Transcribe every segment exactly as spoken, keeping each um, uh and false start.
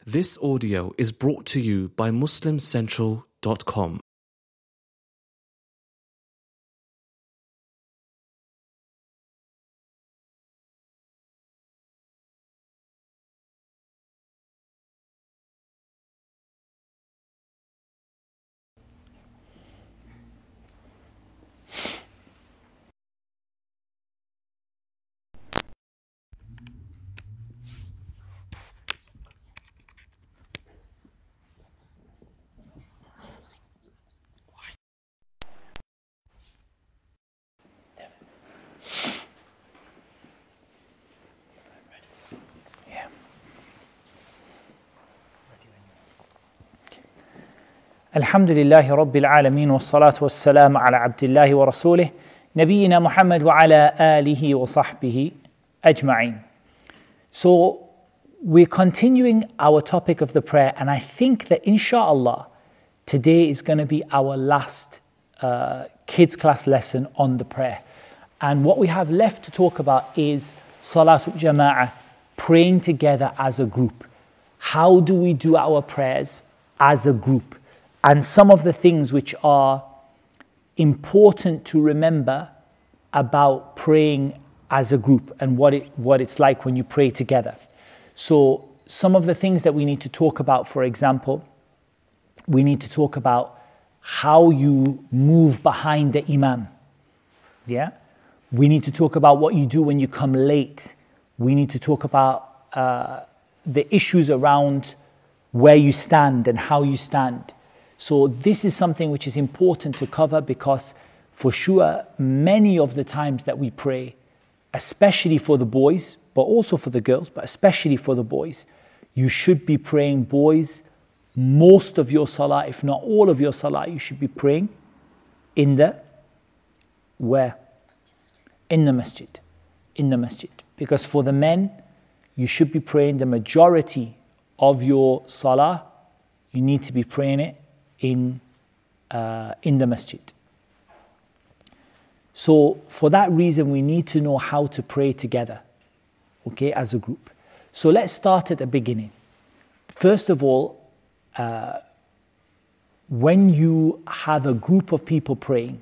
This audio is brought to you by Muslim Central dot com. الحمد لله رب العالمين والصلاة والسلام على عبد الله ورسوله نبينا محمد وعلى آله وصحبه أجمعين. So we're continuing our topic of the prayer, and I think that inshallah today is going to be our last uh, kids class lesson on the prayer. And what we have left to talk about is Salatul Jama'ah, praying together as a group. How do we do our prayers as a group? And some of the things which are important to remember about praying as a group and what it what it's like when you pray together. So some of the things that we need to talk about, for example, we need to talk about how you move behind the imam. Yeah? We need to talk about what you do when you come late. We need to talk about uh, the issues around where you stand and how you stand. So this is something which is important to cover, because for sure many of the times that we pray, especially for the boys, but also for the girls, but especially for the boys, you should be praying, boys, most of your salah, if not all of your salah, you should be praying in the, where? In the masjid. In the masjid. Because for the men, you should be praying the majority of your salah, you need to be praying it in uh, in the masjid. So for that reason, we need to know how to pray together, okay, as a group. So let's start at the beginning. First of all, uh, when you have a group of people praying,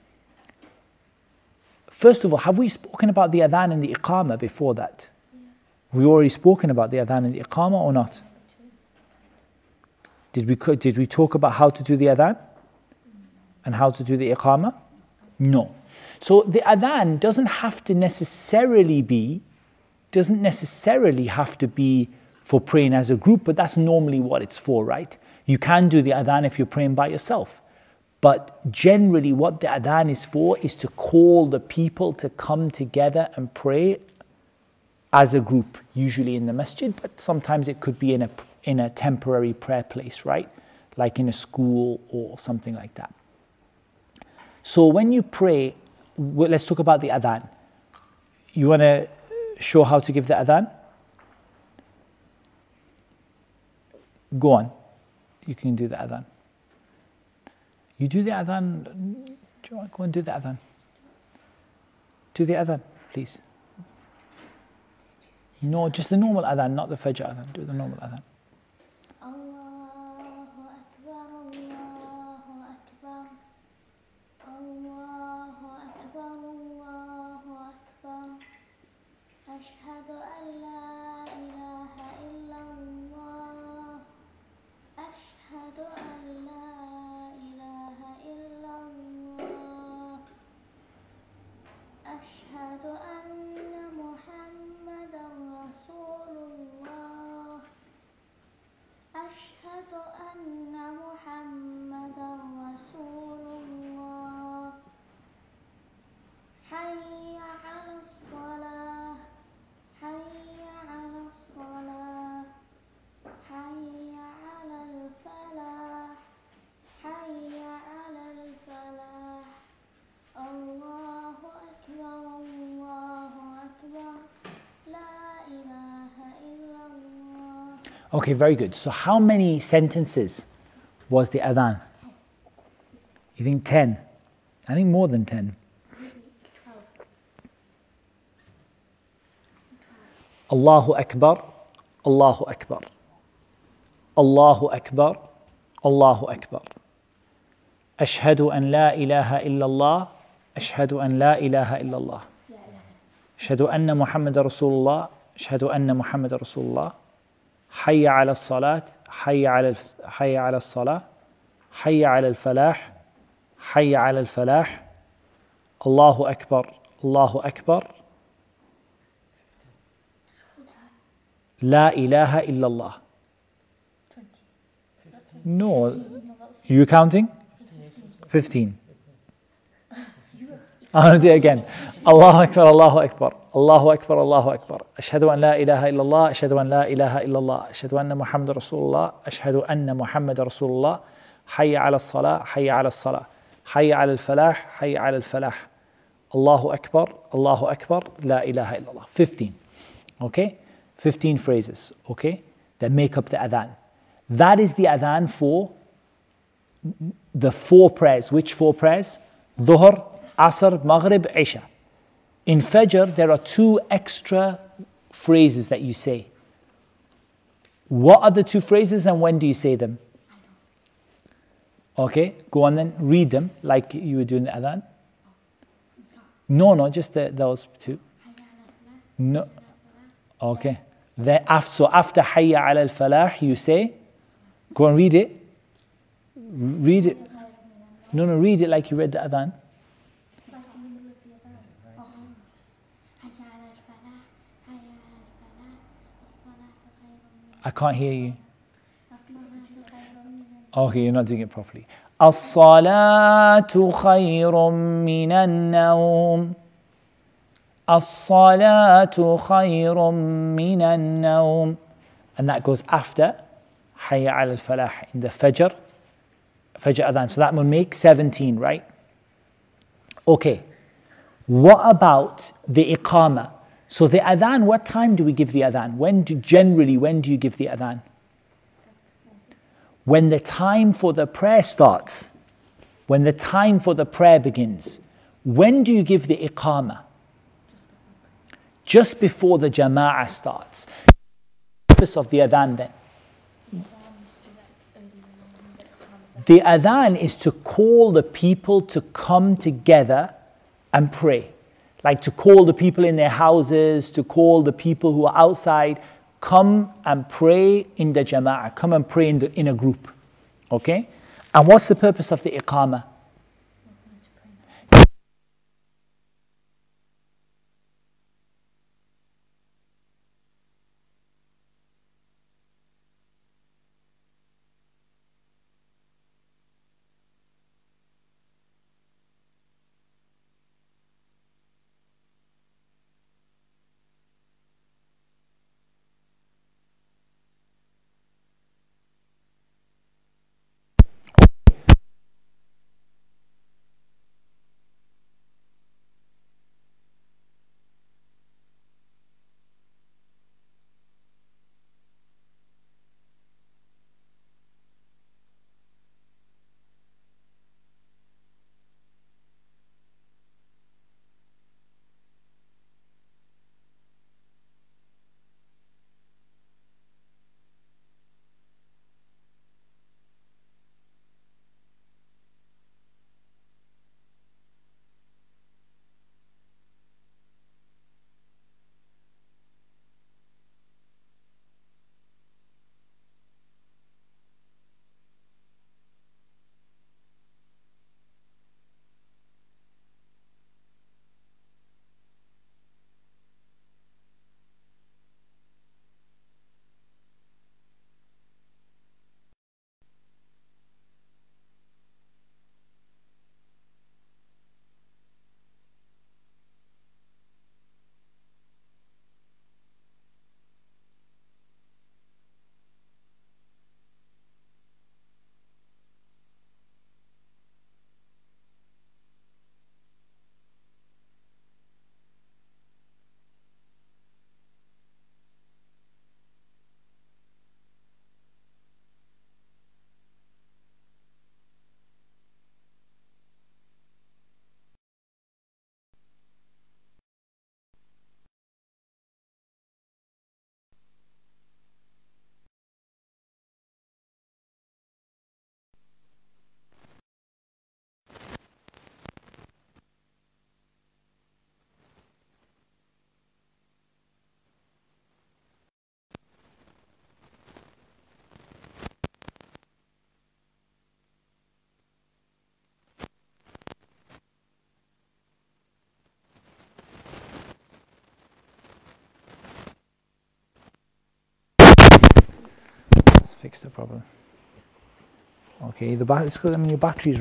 first of all, have we spoken about the adhan and the iqamah before that? Yeah. We already spoken about the adhan and the iqamah or not? Did we, did we talk about how to do the adhan and how to do the iqamah? No. So the adhan doesn't have to necessarily be, doesn't necessarily have to be for praying as a group, but that's normally what it's for, right? You can do the adhan if you're praying by yourself. But generally what the adhan is for is to call the people to come together and pray as a group, usually in the masjid, but sometimes it could be in a in a temporary prayer place, right? Like in a school or something like that. So when you pray, well, let's talk about the adhan. You want to show how to give the adhan? Go on. You can do the adhan. You do the adhan. Do you want to go and do the adhan? Do the adhan, please. No, just the normal adhan, not the fajr adhan. Do the normal adhan. Okay, very good. So how many sentences was the adhan? You think ten? I think more than ten. Allahu Akbar, Allahu Akbar. Allahu Akbar, Allahu Akbar. Ashhadu an la ilaha illallah, Ashhadu an la ilaha illallah. Ashhadu anna Muhammad Rasulullah, Ashhadu anna Muhammad Rasulullah. Hayya ala salat, Hayya ala Hayya ala salah, Hayya ala al-falah, Hayya ala al-falah. Allahu Akbar, Allahu Akbar. La ilaha illallah. No, you counting? fifteen. I'm going to do it again. Allahu Akbar, Allahu Akbar. Allahu Akbar, Allahu Akbar. Ashhadu an la ilaha illallah, Ashhadu an la ilaha illallah. Ashhadu anna Muhammad Rasulullah, Ashhadu anna Muhammad Rasulullah. Hayya ala salah, Hayya ala salah. Hayya ala al-falah, Hayya ala al-falah. Allahu Akbar, Allahu Akbar, La ilaha illallah. fifteen. Okay? fifteen phrases, okay? That make up the adhan. That is the adhan for the four prayers. Which four prayers? Dhuhr, Asr, Maghrib, Isha. In Fajr, there are two extra phrases that you say. What are the two phrases and when do you say them? Okay, go on then, read them like you were doing the adhan. No, no, just the, those two. No. Okay. Then after, so after Hayya ala al-falah, you say, go and read it. Read it. No, no, read it like you read the adhan. I can't hear you. Okay, you're not doing it properly. As-salatu khayrun minan nawm. As-salatu khayrun minan nawm. And that goes after Hayya ala al-falah in the Fajr. Fajr adhan. So that will make seventeen, right? Okay. What about the iqamah? So the adhan, what time do we give the adhan? When do, generally, when do you give the adhan? When the time for the prayer starts. When the time for the prayer begins. When do you give the iqamah? Just before the jama'ah starts. The purpose of the adhan then? The adhan is to call the people to come together and pray. Like to call the people in their houses, to call the people who are outside, come and pray in the jama'ah, come and pray in, the, in a group. Okay? And what's the purpose of the iqamah? fix the problem. Okay, the bat- it's because I mean your battery's.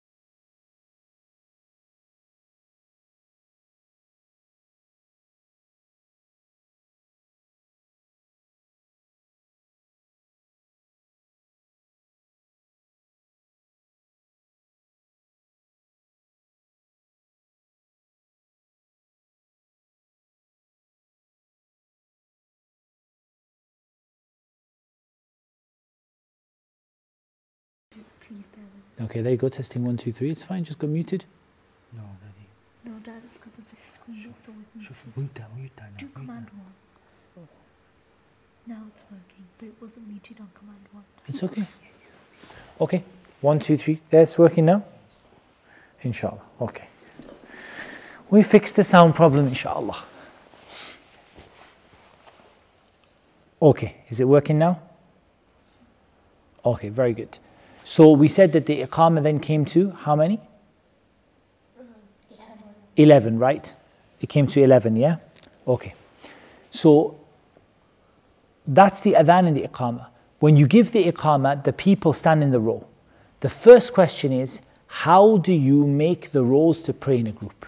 Please bear with us. Okay, there you go. Testing one, two, three. It's fine. Just got muted. No, Daddy. No, Dad, it's because of this screen. It's always muted. شوف وانت ميوتها Do command one. Now it's working, but it wasn't muted on command one. It's okay. Okay. One, two, three. That's working now? Inshallah. Okay. We fixed the sound problem, inshallah. Okay. Is it working now? Okay, very good. So we said that the iqamah then came to how many? eleven, right? It came to eleven, yeah? Okay. So that's the adhan and the iqamah. When you give the iqamah, the people stand in the row. The first question is, how do you make the rows to pray in a group?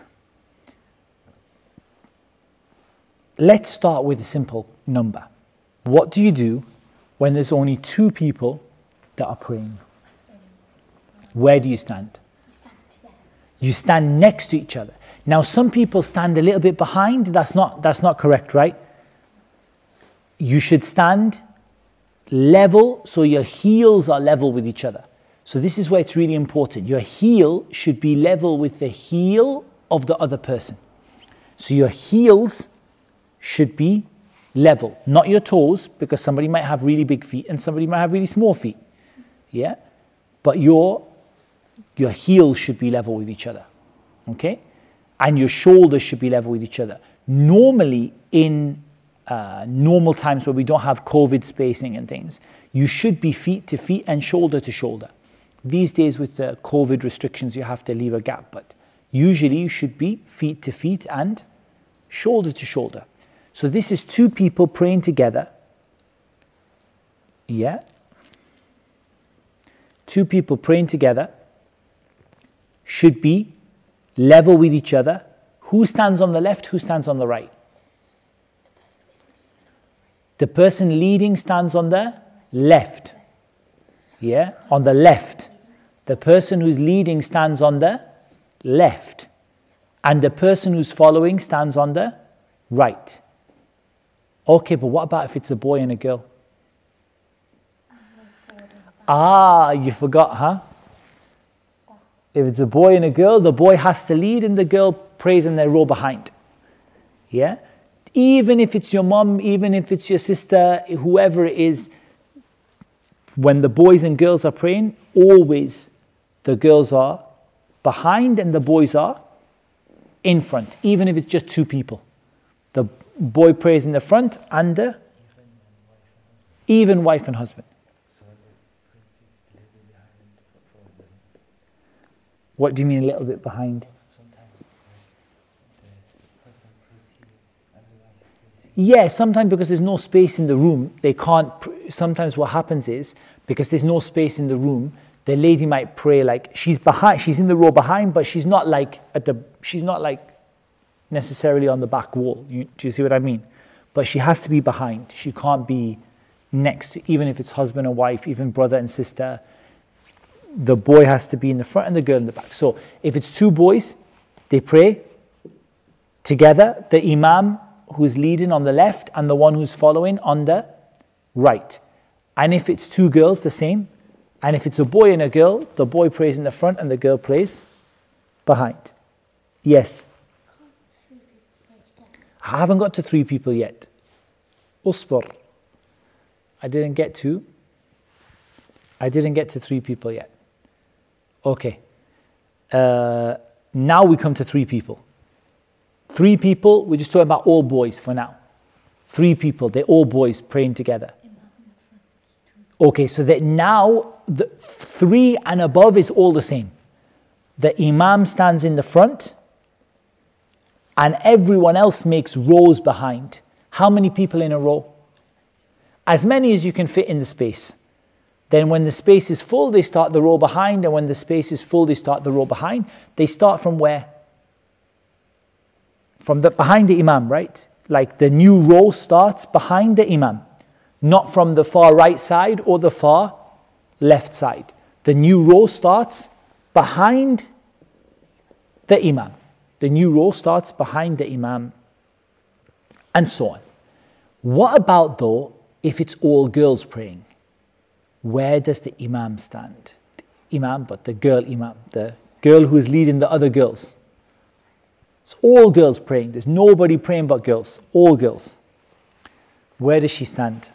Let's start with a simple number. What do you do when there's only two people that are praying? Where do you stand? You stand next to each other. Now, some people stand a little bit behind. That's not, that's not correct, right? You should stand level so your heels are level with each other. So this is where it's really important. Your heel should be level with the heel of the other person. So your heels should be level, not your toes, because somebody might have really big feet and somebody might have really small feet. Yeah? But your your heels should be level with each other. Okay? And your shoulders should be level with each other. Normally, in uh, normal times where we don't have COVID spacing and things, you should be feet to feet and shoulder to shoulder. These days with the COVID restrictions, you have to leave a gap, but usually you should be feet to feet and shoulder to shoulder. So this is two people praying together. Yeah. Two people praying together should be level with each other. Who stands on the left? Who stands on the right? The person leading stands on the left. Yeah, on the left. The person who's leading stands on the left. And the person who's following stands on the right. Okay, but what about if it's a boy and a girl? Ah, you forgot, huh? If it's a boy and a girl, the boy has to lead and the girl prays in their row behind. Yeah? Even if it's your mom, even if it's your sister, whoever it is, when the boys and girls are praying, always the girls are behind and the boys are in front, even if it's just two people. The boy prays in the front and the even wife and husband. What do you mean a little bit behind? Yeah, sometimes because there's no space in the room, they can't. Sometimes what happens is, because there's no space in the room, the lady might pray like she's behind, she's in the row behind, but she's not like at the, she's not like necessarily on the back wall. You, do you see what I mean? But she has to be behind. She can't be next to, even if it's husband and wife, even brother and sister. The boy has to be in the front and the girl in the back. So if it's two boys, they pray together, the imam who's leading on the left and the one who's following on the right. And if it's two girls, the same. And if it's a boy and a girl, the boy prays in the front and the girl prays behind. Yes. I haven't got to three people yet. Usbur. I didn't get to. I didn't get to three people yet. Okay. Uh, now we come to three people. Three people, we're just talking about all boys for now. Three people, they're all boys praying together. Okay, so that now the three and above is all the same. The imam stands in the front and everyone else makes rows behind. How many people in a row? As many as you can fit in the space. Then when the space is full, they start the row behind, and when the space is full, they start the row behind. They start from where? From the behind the Imam, right? Like the new row starts behind the Imam, not from the far right side or the far left side. The new row starts behind the Imam. The new row starts behind the Imam, and so on. What about though if it's all girls praying? Where does the Imam stand? The Imam, but the girl Imam, the girl who is leading the other girls. It's all girls praying. There's nobody praying but girls. All girls. Where does she stand?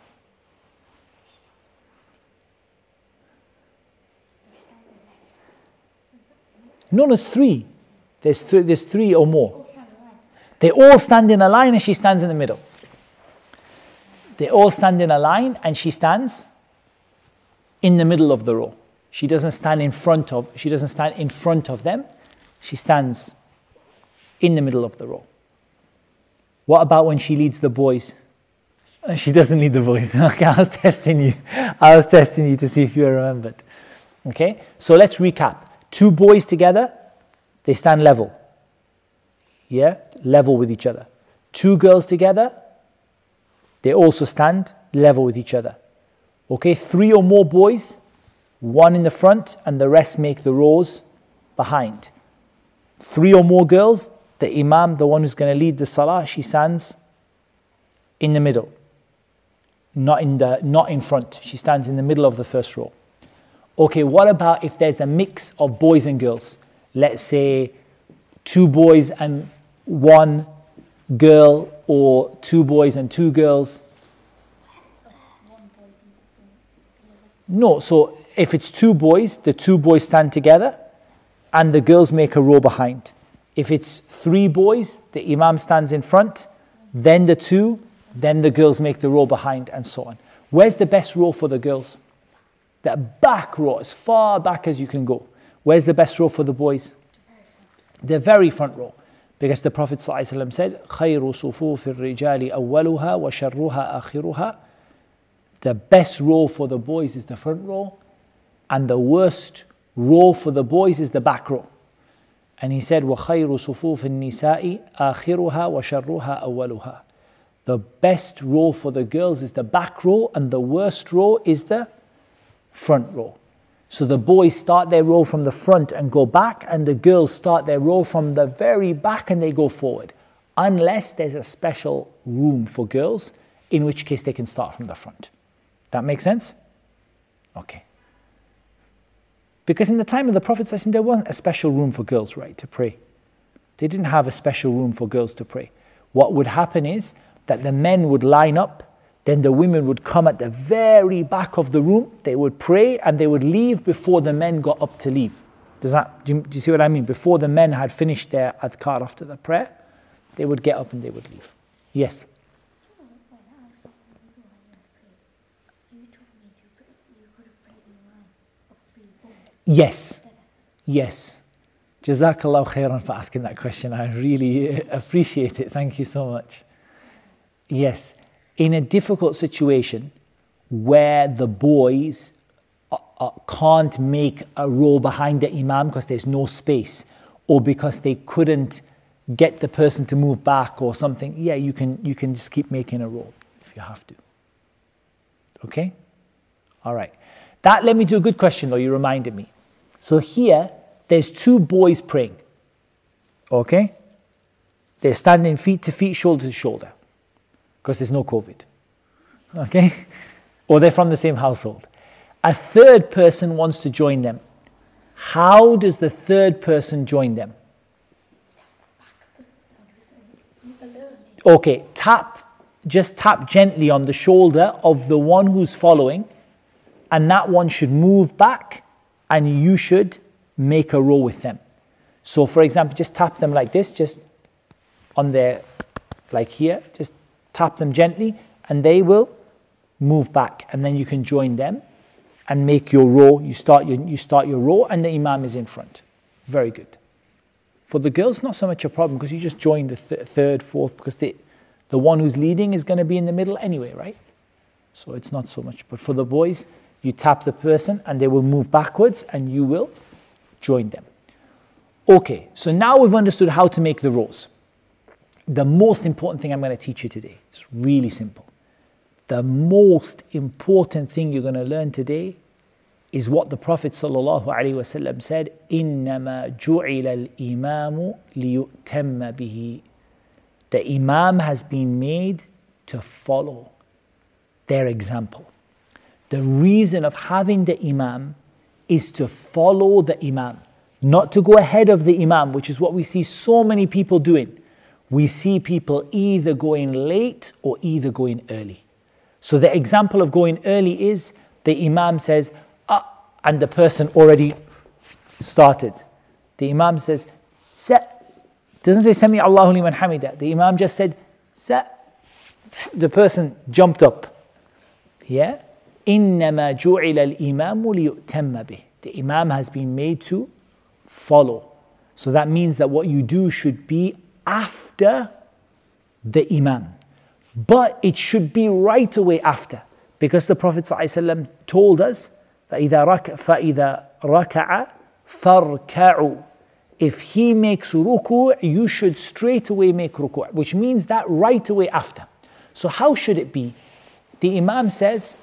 No, there's three. There's three, there's three or more. They all stand in a line and she stands in the middle. They all stand in a line and she stands in the middle of the row. She doesn't stand in front of, she doesn't stand in front of them. She stands in the middle of the row. What about when she leads the boys? She doesn't lead the boys. Okay, I was testing you. I was testing you to see if you remembered. Okay, so let's recap. Two boys together, they stand level. Yeah, level with each other. Two girls together, they also stand level with each other. Okay, three or more boys, one in the front and the rest make the rows behind. Three or more girls, the Imam, the one who's going to lead the Salah, she stands in the middle. Not in the, not in front. She stands in the middle of the first row. Okay, what about if there's a mix of boys and girls? Let's say two boys and one girl, or two boys and two girls. No, so if it's two boys, the two boys stand together and the girls make a row behind. If it's three boys, the Imam stands in front, then the two, then the girls make the row behind, and so on. Where's the best row for the girls? The back row, as far back as you can go. Where's the best row for the boys? The very front row. Because the Prophet ﷺ said, خَيْرُ صُفُوفِ الرِّجَالِ أَوَّلُهَا وَشَرُّهَا آخِرُهَا. The best row for the boys is the front row, and the worst row for the boys is the back row. And he said, وَخَيْرُ صُفُوفِ النِّسَاءِ آخِرُهَا وَشَرُّهَا أَوَّلُهَا. The best row for the girls is the back row, and the worst row is the front row. So the boys start their row from the front and go back, and the girls start their row from the very back and they go forward. Unless there's a special room for girls, in which case they can start from the front. That makes sense? Okay. Because in the time of the Prophet ﷺ, there wasn't a special room for girls, right, to pray. They didn't have a special room for girls to pray. What would happen is that the men would line up, then the women would come at the very back of the room, they would pray, and they would leave before the men got up to leave. Does that, do you, do you see what I mean? Before the men had finished their adhkar after the prayer, they would get up and they would leave. Yes? Yes. Yes. Jazakallah khairan for asking that question. I really appreciate it. Thank you so much. Yes. In a difficult situation where the boys uh, uh, can't make a row behind the Imam because there's no space, or because they couldn't get the person to move back or something, yeah, you can you can just keep making a row if you have to. Okay? All right. That led me to a good question though, you reminded me. So here, there's two boys praying. Okay? They're standing feet to feet, shoulder to shoulder. Because there's no COVID. Okay? Or they're from the same household. A third person wants to join them. How does the third person join them? Okay, tap, just tap gently on the shoulder of the one who's following, and that one should move back, and you should make a row with them. So for example, just tap them like this, just on their, like here, just tap them gently, and they will move back, and then you can join them and make your row. You start your you start your row, and the Imam is in front. Very good. For the girls, not so much a problem, because you just join the th- third, fourth, because they, the one who's leading is going to be in the middle anyway, right? So it's not so much. But for the boys, You tap the person and they will move backwards and you will join them. Okay, so now we've understood how to make the rows. The most important thing I'm going to teach you today, it's really simple. The most important thing you're going to learn today is what the Prophet ﷺ said, إِنَّمَا جُعِلَ الْإِمَامُ لِيُؤْتَمَّ بِهِ. The Imam has been made to follow their example. The reason of having the Imam is to follow the Imam, not to go ahead of the Imam, which is what we see so many people doing. We see people either going late or either going early. So the example of going early is the Imam says, ah, and the person already started. The Imam says, sa. Doesn't say Sami Allahu liman hamida. The Imam just said, sa. The person jumped up. Yeah? إِنَّمَا جُعِلَ الْإِمَامُ لِيُؤْتَمَّ بِهِ. The Imam has been made to follow. So that means that what you do should be after the Imam. But it should be right away after. Because the Prophet ﷺ told us, فَإِذَا رَكَ فَإِذَا رَكَعَ فَارْكَعُوا. If he makes ruku', you should straight away make ruku', which means that right away after. So how should it be? The Imam says,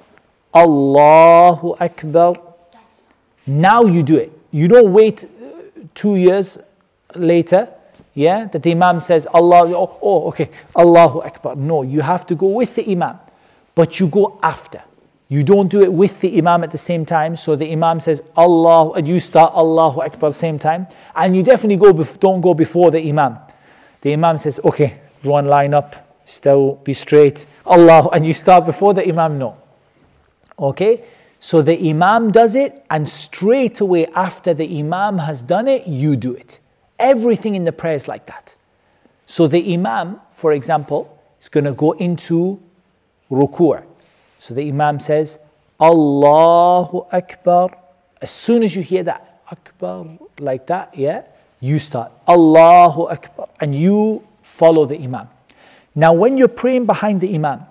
Allahu Akbar. Now you do it. You don't wait two years later, yeah, that the Imam says, Allah, oh, oh, okay, Allahu Akbar. No, you have to go with the Imam, but you go after. You don't do it with the Imam at the same time. So the Imam says, Allah, and you start Allahu Akbar at the same time. And you definitely go bef- don't go before the Imam. The Imam says, okay, everyone line up, still be straight. Allah, and you start before the Imam, no. Okay, so the Imam does it, and straight away after the Imam has done it, you do it. Everything in the prayer is like that. So the Imam, for example, is going to go into ruku'. So the Imam says, Allahu Akbar. As soon as you hear that Akbar like that, yeah, you start Allahu Akbar and you follow the Imam. Now when you're praying behind the Imam,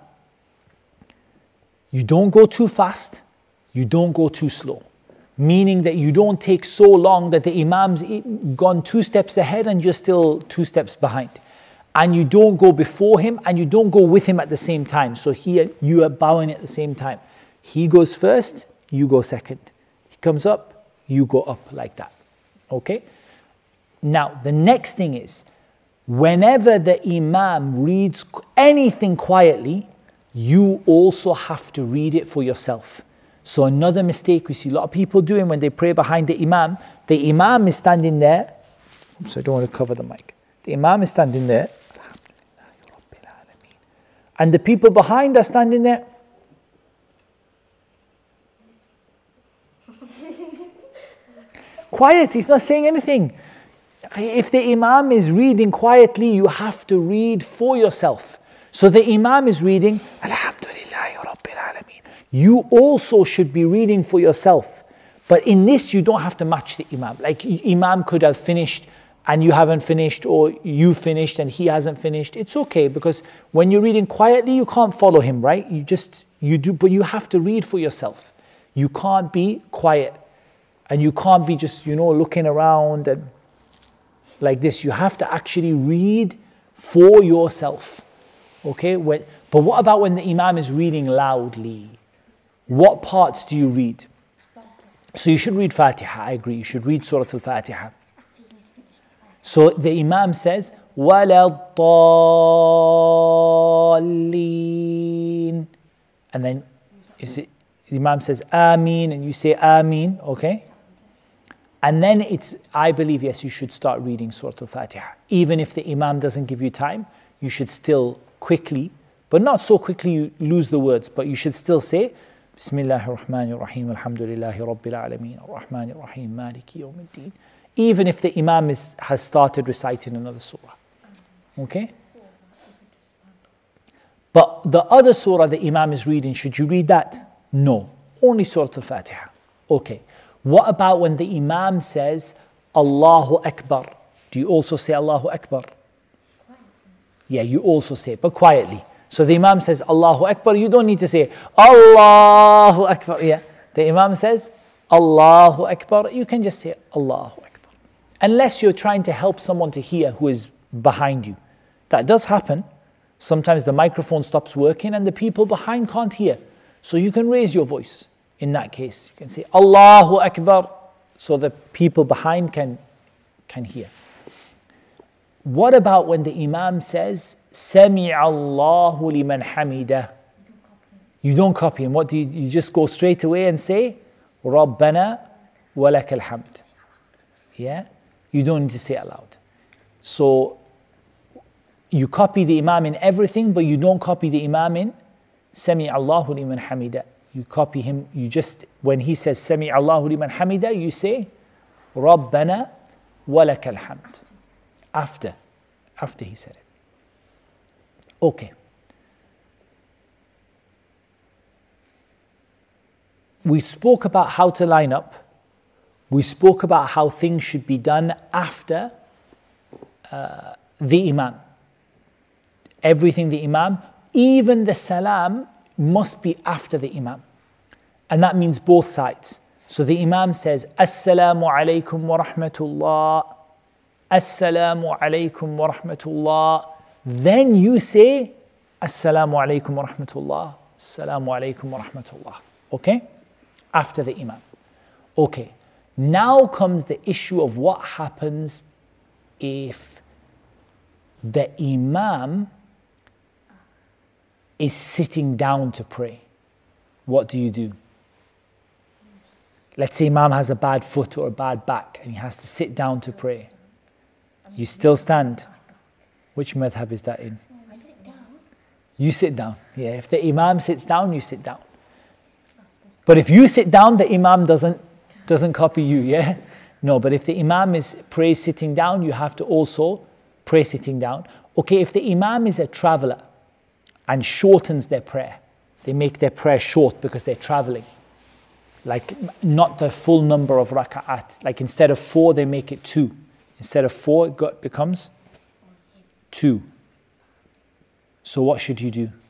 you don't go too fast, you don't go too slow. Meaning that you don't take so long that the Imam's gone two steps ahead and you're still two steps behind. And you don't go before him and you don't go with him at the same time. So here you are bowing at the same time. He goes first, you go second. He comes up, you go up like that. Okay? Now the next thing is, whenever the Imam reads anything quietly, you also have to read it for yourself. So another mistake we see a lot of people doing when they pray behind the Imam, the Imam is standing there. Oops, I don't want to cover the mic. The Imam is standing there. And the people behind are standing there. Quiet, he's not saying anything. If the Imam is reading quietly, you have to read for yourself. So the Imam is reading, Alhamdulillahi Rabbil Alameen. You also should be reading for yourself. But in this, you don't have to match the Imam. Like Imam could have finished and you haven't finished, or you finished and he hasn't finished. It's okay, because when you're reading quietly, you can't follow him, right? You just, you do, but you have to read for yourself. You can't be quiet. And you can't be just, you know, looking around and like this. You have to actually read for yourself. Okay? When, but what about when the Imam is reading loudly? What parts do you read? So you should read Fatiha, I agree. You should read Surah Al-Fatiha. So the Imam says, وَلَا الضَّالِّينَ. And then you see, the Imam says, Ameen, and you say Ameen, okay? And then it's, I believe, yes, you should start reading Surah Al-Fatiha. Even if the Imam doesn't give you time, you should still quickly, but not so quickly you lose the words, but you should still say, Bismillahir Rahmanir Rahim, Alhamdulillahi Rabbil Alameen, Ar-Rahmanir Rahim, Maliki Yawmiddin. Even if the Imam is, has started reciting another surah. Okay? But the other surah the Imam is reading, should you read that? No. Only Surah Al-Fatiha. Okay. What about when the Imam says, Allahu Akbar? Do you also say Allahu Akbar? Yeah, you also say it, but quietly. So the Imam says Allahu Akbar, you don't need to say Allahu Akbar. Yeah. The Imam says, Allahu Akbar, you can just say Allahu Akbar. Unless you're trying to help someone to hear who is behind you. That does happen. Sometimes the microphone stops working and the people behind can't hear. So you can raise your voice in that case. You can say Allahu Akbar so the people behind can, can hear. What about when the Imam says Sami Allahu liman hamidah? You don't copy him. What do you, you just go straight away and say Rabbana wa lakal hamd. Yeah? You don't need to say it aloud. So you copy the Imam in everything, but you don't copy the Imam in Sami Allahu liman hamida. You copy him, you just, when he says Sami Allahu liman hamida, you say Rabbana wa lakal hamd. After, after he said it. Okay. We spoke about how to line up. We spoke about how things should be done after uh, the Imam. Everything the Imam, even the salam must be after the Imam. And that means both sides. So the Imam says, Assalamu alaikum wa rahmatullah. Assalamu alaikum wa rahmatullah. Then you say, Assalamu alaikum wa rahmatullah. Assalamu alaikum wa rahmatullah. Okay? After the Imam. Okay. Now comes the issue of what happens if the Imam is sitting down to pray. What do you do? Let's say Imam has a bad foot or a bad back and he has to sit down to pray. You still stand. Which madhab is that in? I sit down. You sit down. Yeah, if the Imam sits down, you sit down. But if you sit down, the Imam doesn't doesn't copy you, yeah? No, but if the Imam is prays sitting down, you have to also pray sitting down. Okay, if the Imam is a traveler and shortens their prayer, they make their prayer short because they're traveling. Like not the full number of raka'at. Like instead of four, they make it two. Instead of four, it got, becomes two. So what should you do?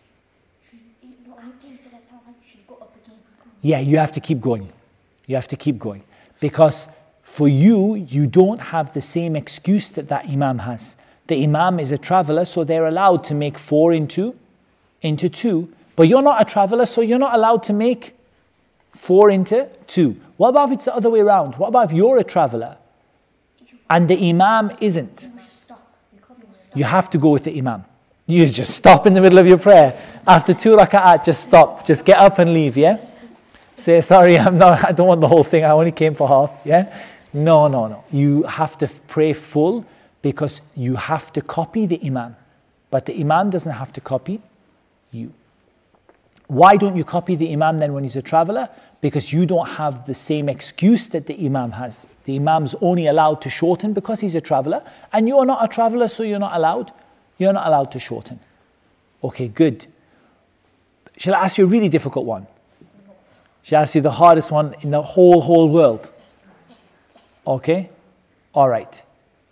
Yeah, you have to keep going. You have to keep going. Because for you, you don't have the same excuse that that Imam has. The Imam is a traveler, so they're allowed to make four into, into two. But you're not a traveler, so you're not allowed to make four into two. What about if it's the other way around? What about if you're a traveler and the Imam isn't? You have to go with the Imam. You just stop in the middle of your prayer. After two raka'at, just stop. Just get up and leave, yeah? Say, sorry, I'm not, I don't want the whole thing. I only came for half, yeah? No, no, no. You have to pray full because you have to copy the Imam. But the Imam doesn't have to copy you. Why don't you copy the Imam then when he's a traveler? Because you don't have the same excuse that the Imam has. The Imam's only allowed to shorten because he's a traveler, and you are not a traveler, so you're not allowed. You're not allowed to shorten. Okay, good. Shall I ask you a really difficult one? Shall I ask you the hardest one in the whole, whole world? Okay? All right.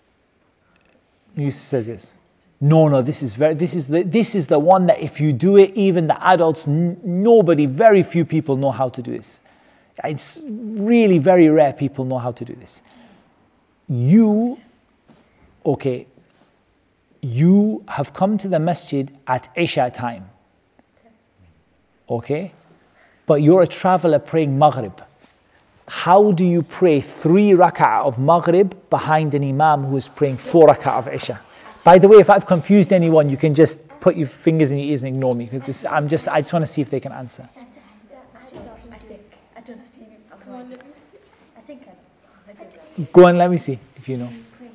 Yusuf says yes. No, no, this is very, this is the, this is the one that if you do it, even the adults, n- nobody, very few people know how to do this. It's really very rare people know how to do this. You, okay, you have come to the masjid at Isha time. Okay? But you're a traveler praying Maghrib. How do you pray three rak'ah of Maghrib behind an Imam who is praying four rak'ah of Isha? By the way, if I've confused anyone, you can just put your fingers in your ears and ignore me. Because this, I'm just, I just want to see if they can answer. Go on, let me see if you know.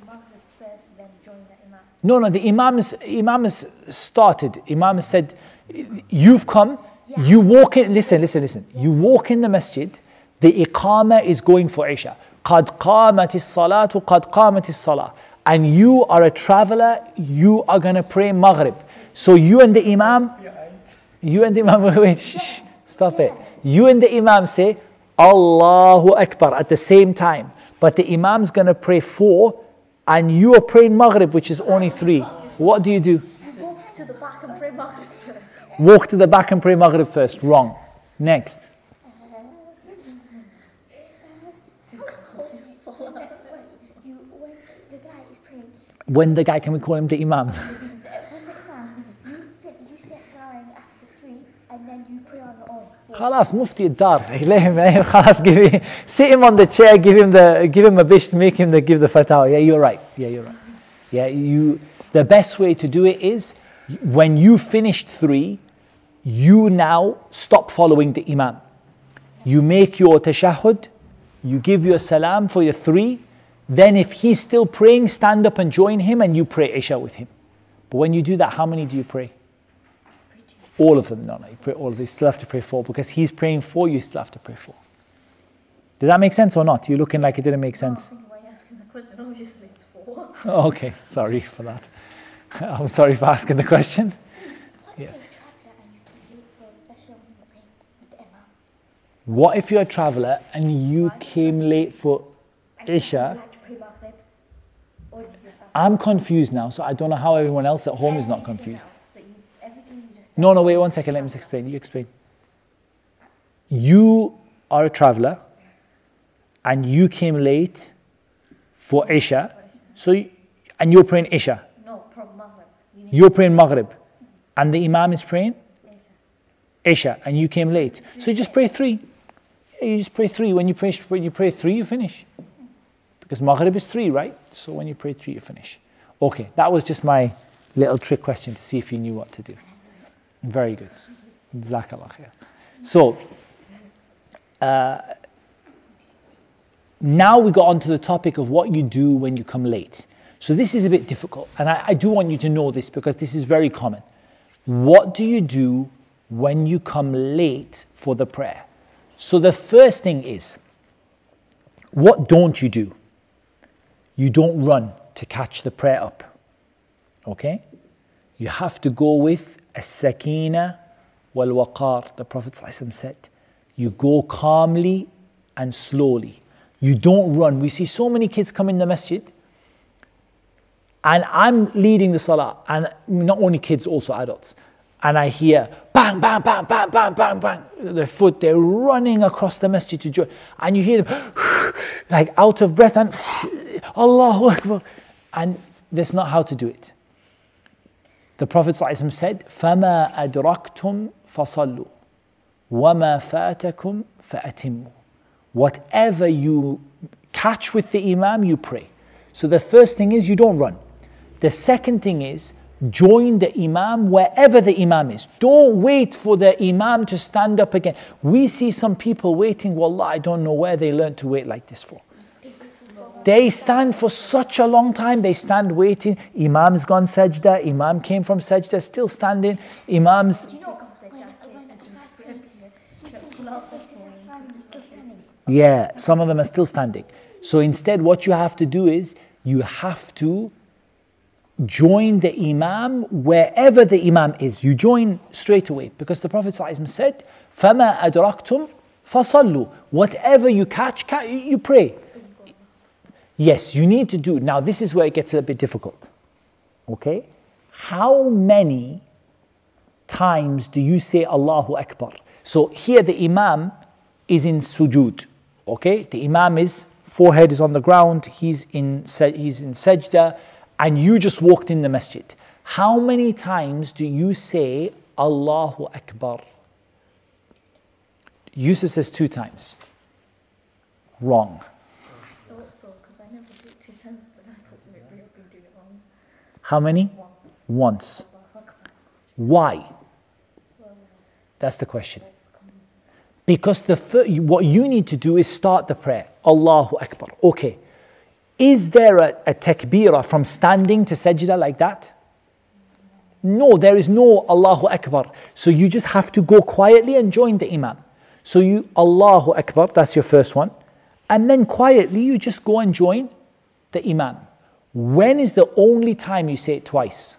No, no, the Imam is, Imam has started. Imam has said, you've come, you walk in, listen, listen, listen. You walk in the masjid, the Iqamah is going for Isha. قَدْ قَامَتِ الصَّلَاةُ قَدْ قَامَتِ الصَّلَاةُ. And you are a traveler, you are going to pray Maghrib. So you and the Imam, you and the Imam, wait, wait, shh, stop it. You and the Imam say, Allahu Akbar at the same time. But the Imam's going to pray four, and you are praying Maghrib, which is only three. What do you do? Walk to the back and pray Maghrib first. Walk to the back and pray Maghrib first. Wrong. Next. You, when the guy is praying, When the guy, can we call him the Imam? when the imam, you sit, you sit flying after three, and then you pray on your own. خلاص مفتي الدار let him خلاص give him, sit him on the chair, give him the give him a bish, make him the, give the fatwa. Yeah, you're right. Yeah, you're right. Yeah, you. The best way to do it is when you finished three, you now stop following the Imam. You make your tashahhud, you give your salam for your three. Then if he's still praying, stand up and join him and you pray Isha with him. But when you do that, how many do you pray? All of them. No, no, you pray all of them. You still have to pray four because he's praying four, you still have to pray four. Does that make sense or not? You're looking like it didn't make sense. I think why you're asking the question, obviously it's four. Okay, sorry for that. I'm sorry for asking the question. Yes. What if you're a traveler and you came late for Isha? I'm confused now, so I don't know how everyone else at home is not confused. No, no, wait one second, let me explain. You explain. You are a traveler and you came late for Isha, so you, and you're praying Isha. No, from Maghrib. You need You're praying Maghrib, and the Imam is praying Isha, and you came late. So you just pray three. Yeah, you just pray three. When you pray, when you pray three, you finish. Because Maghrib is three, right? So when you pray three, you finish. Okay, that was just my little trick question to see if you knew what to do. Very good. Jazakallah khair. So, uh, now we got on to the topic of what you do when you come late. So this is a bit difficult, and I, I do want you to know this because this is very common. What do you do when you come late for the prayer? So the first thing is, what don't you do? You don't run to catch the prayer up. Okay? You have to go with as-sakina wal-waqar. The Prophet ﷺ said, you go calmly and slowly. You don't run. We see so many kids come in the masjid, and I'm leading the salah, and not only kids, also adults. And I hear bang, bang, bang, bang, bang, bang, bang. Their foot, they're running across the masjid to join. And you hear them like out of breath and Allahu Akbar. And that's not how to do it. The Prophet ﷺ said, فَمَا أَدْرَكْتُمْ فَصَلُّوا وَمَا فَاتَكُمْ فَأَتِمُّوا. Whatever you catch with the Imam, you pray. So the first thing is you don't run. The second thing is join the Imam wherever the Imam is. Don't wait for the Imam to stand up again. We see some people waiting. Wallah, I don't know where they learned to wait like this for. They stand for such a long time. They stand waiting. Imam's gone sajda. Imam came from sajda, still standing. Imam's... Yeah, some of them are still standing. So instead, what you have to do is you have to join the Imam wherever the Imam is. You join straight away because the Prophet ﷺ said, فَمَا أَدْرَكْتُمْ فَصَلُّوا. Whatever you catch, you pray. Yes, you need to do. Now this is where it gets a little bit difficult. Okay? How many times do you say Allahu Akbar? So here the Imam is in sujood. Okay? The Imam is, forehead is on the ground, he's in, he's in sajda, and you just walked in the masjid. How many times do you say Allahu Akbar? Yusuf says two times. Wrong. How many? Once. Why? That's the question. Because the fir- what you need to do is start the prayer. Allahu Akbar. Okay. Is there a, a takbirah from standing to sajda like that? No, there is no Allahu Akbar. So you just have to go quietly and join the Imam. So you, Allahu Akbar, that's your first one. And then quietly you just go and join the Imam. When is the only time you say it twice?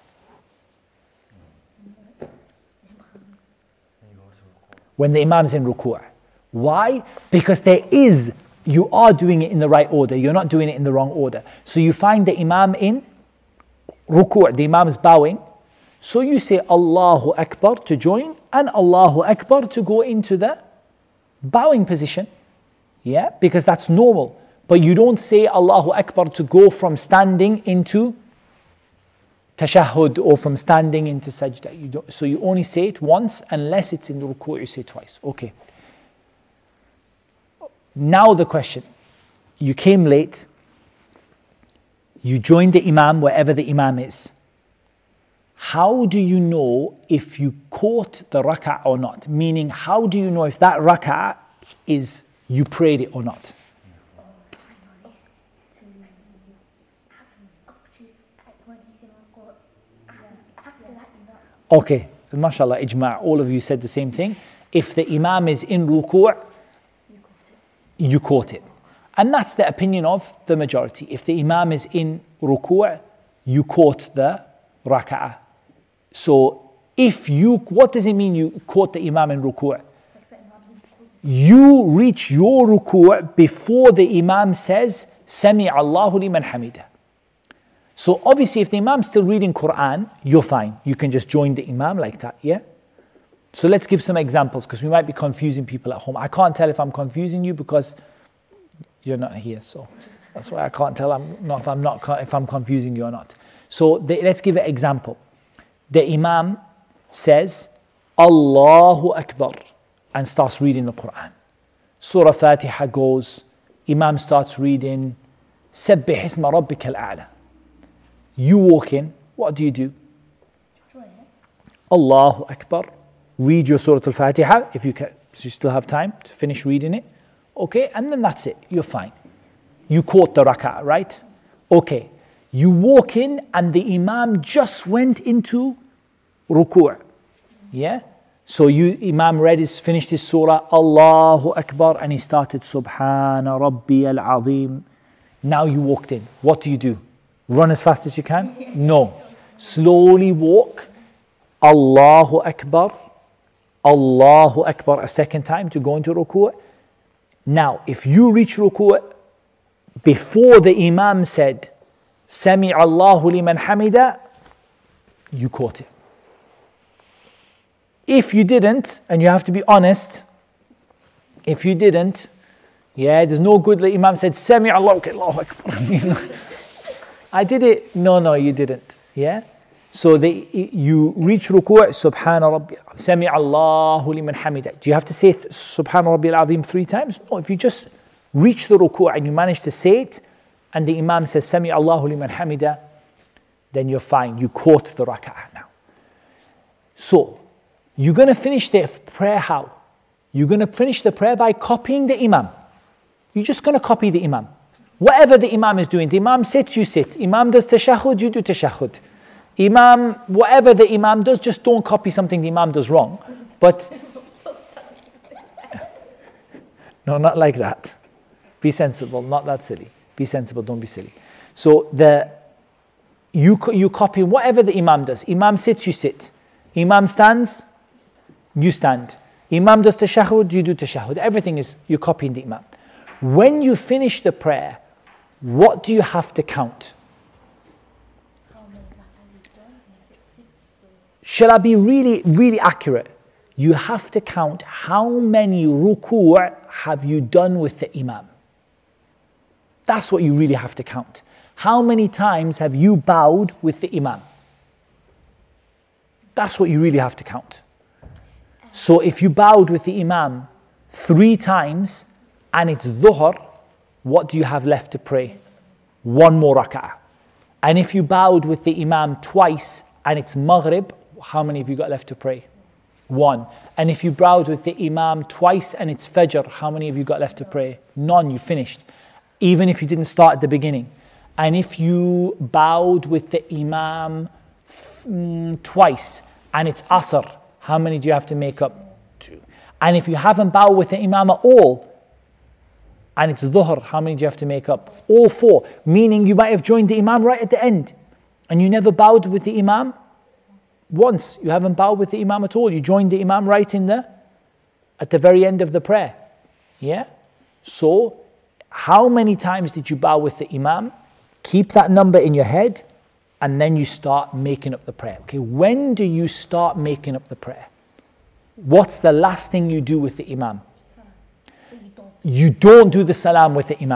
When the Imam is in ruku'. Why? Because there is, you are doing it in the right order. You're not doing it in the wrong order. So you find the Imam in ruku', the Imam is bowing. So you say Allahu Akbar to join and Allahu Akbar to go into the bowing position. Yeah, because that's normal. But you don't say Allahu Akbar to go from standing into tashahhud or from standing into sajda. You don't, so you only say it once, unless it's in the ruku', you say twice. Okay. Now the question. You came late. You joined the imam wherever the imam is. How do you know if you caught the rak'ah or not? Meaning, how do you know if that rak'ah is, you prayed it or not? Okay, mashallah, ijma', all of you said the same thing. If the imam is in ruku', you caught it. And that's the opinion of the majority. If the imam is in ruku', you caught the rak'ah. So if you, what does it mean you caught the imam in ruku'? You reach your ruku' before the imam says, Sami Allahu liman hamida. So obviously if the imam's still reading Quran, you're fine. You can just join the imam like that, yeah? So let's give some examples, because we might be confusing people at home. I can't tell if I'm confusing you because you're not here, so that's why I can't tell I'm not, if, I'm not, if I'm confusing you or not. So the, let's give an example. The imam says, Allahu Akbar, and starts reading the Quran. Surah Fatiha goes, imam starts reading, Sabbih isma rabbika al-a'la. You walk in, what do you do? Allahu Akbar. Read your Surah Al-Fatiha, if you can, so you still have time to finish reading it. Okay, and then that's it, you're fine. You caught the rak'ah, right? Okay, you walk in and the imam just went into ruku'. Yeah? So you, imam read his, finished his surah, Allahu Akbar, and he started Subhana Rabbi al-Azim. Now you walked in, what do you do? Run as fast as you can? No. Slowly walk. Allahu Akbar. Allahu Akbar a second time to go into ruku'. Now, if you reach ruku' before the imam said, Sami Allahu liman hamida, you caught it. If you didn't, and you have to be honest, if you didn't, yeah, there's no good, the imam said, Sami Allahu, okay, Allahu Akbar. I did it. No, no, you didn't. Yeah? So the, you reach ruku', Subhana Rabbi, Sami Allahu liman hamida. Do you have to say Subhana Rabbi al-Azim three times? No, if you just reach the ruku' and you manage to say it, and the imam says Sami Allahu liman hamida, then you're fine. You caught the rak'ah now. So, you're going to finish the prayer how? You're going to finish the prayer by copying the imam. You're just going to copy the imam. Whatever the imam is doing, the imam sits, you sit. Imam does tashahhud, you do tashahhud. Imam, whatever the imam does, just don't copy something the imam does wrong. But, no, not like that. Be sensible, not that silly. Be sensible, don't be silly. So, the you, you copy whatever the imam does. Imam sits, you sit. Imam stands, you stand. Imam does tashahhud, you do tashahhud. Everything is, you're copying the imam. When you finish the prayer, what do you have to count? Shall I be really, really accurate? You have to count how many ruku' have you done with the imam. That's what you really have to count. How many times have you bowed with the imam? That's what you really have to count. So if you bowed with the imam three times and it's dhuhr, what do you have left to pray? One more rak'ah. And if you bowed with the imam twice and it's maghrib, how many have you got left to pray? One. And if you bowed with the imam twice and it's fajr, how many have you got left to pray? None, you finished. Even if you didn't start at the beginning. And if you bowed with the imam mm, twice and it's asr, how many do you have to make up? Two. And if you haven't bowed with the imam at all, and it's dhuhr, how many do you have to make up? All four. Meaning you might have joined the imam right at the end, and you never bowed with the imam once. You haven't bowed with the imam at all. You joined the imam right in the, at the very end of the prayer. Yeah? So, how many times did you bow with the imam? Keep that number in your head, and then you start making up the prayer. Okay, when do you start making up the prayer? What's the last thing you do with the imam? You don't do the salam with the imam.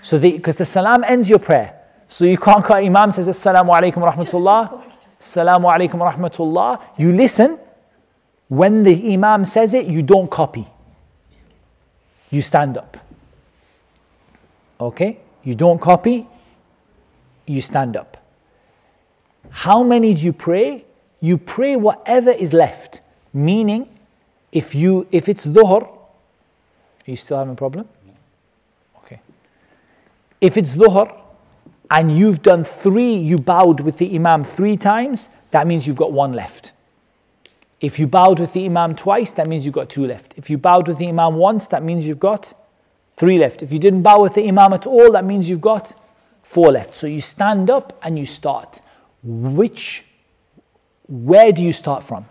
So because the salam ends your prayer. So you can't cut. Imam says Assalamu alaikum wa rahmatullah. Assalamu alaikum wa rahmatullah. You listen. When the Imam says it, you don't copy. You stand up. Okay? You don't copy. You stand up. How many do you pray? You pray whatever is left. Meaning, if you if it's dhuhr, are you still having a problem? Okay. If it's dhuhr and you've done three, you bowed with the Imam three times, that means you've got one left. If you bowed with the Imam twice, that means you've got two left. If you bowed with the Imam once, that means you've got three left. If you didn't bow with the Imam at all, that means you've got four left. So you stand up and you start. Which, where do you start from?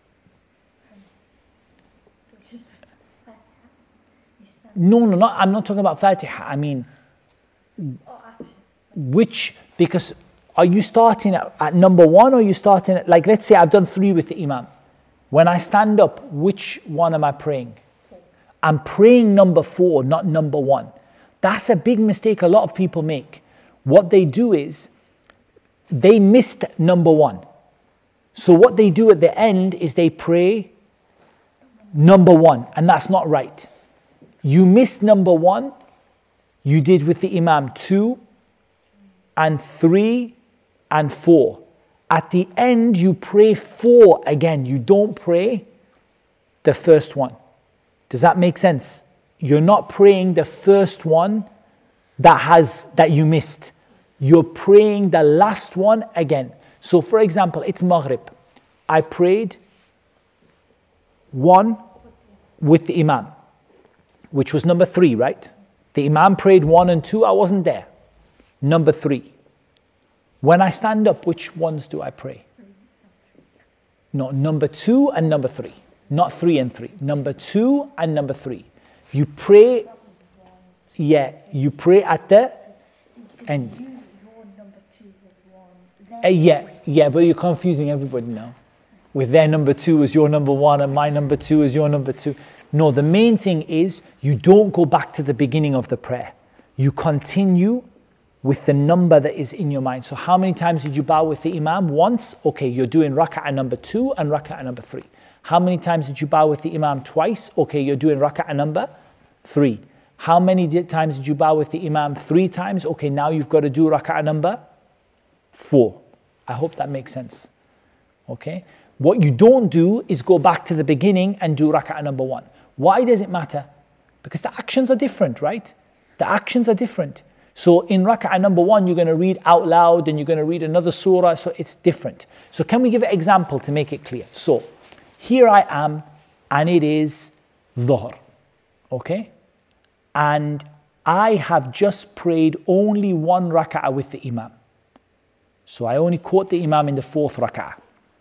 No, no, no, I'm not talking about Fatiha. I mean, which, because are you starting at, at number one or are you starting at, like, let's say I've done three with the Imam. When I stand up, which one am I praying? I'm praying number four, not number one. That's a big mistake a lot of people make. What they do is, they missed number one. So what they do at the end is they pray number one, and that's not right. You missed number one, you did with the Imam two and three and four. At the end, you pray four again. You don't pray the first one. Does that make sense? You're not praying the first one that has that you missed. You're praying the last one again. So for example, it's Maghrib. I prayed one with the Imam, which was number three, right? The Imam prayed one and two, I wasn't there. Number three. When I stand up, which ones do I pray? No, number two and number three. Not three and three. Number two and number three. You pray, yeah, you pray at the end. Uh, yeah, yeah, but you're confusing everybody now. With their number two as your number one and my number two as your number two. No, the main thing is you don't go back to the beginning of the prayer. You continue with the number that is in your mind. So how many times did you bow with the Imam? Once? Okay, you're doing rak'ah number two and rak'ah number three. How many times did you bow with the Imam? Twice? Okay, you're doing rak'ah number three. How many times did you bow with the Imam? Three times? Okay, now you've got to do rak'ah number four. I hope that makes sense. Okay? What you don't do is go back to the beginning and do rak'ah number one. Why does it matter? Because the actions are different, right? The actions are different. So in rak'ah number one, you're going to read out loud and you're going to read another surah, so it's different. So can we give an example to make it clear? So here I am and it is dhuhr, okay? And I have just prayed only one rak'ah with the Imam. So I only caught the Imam in the fourth rak'ah.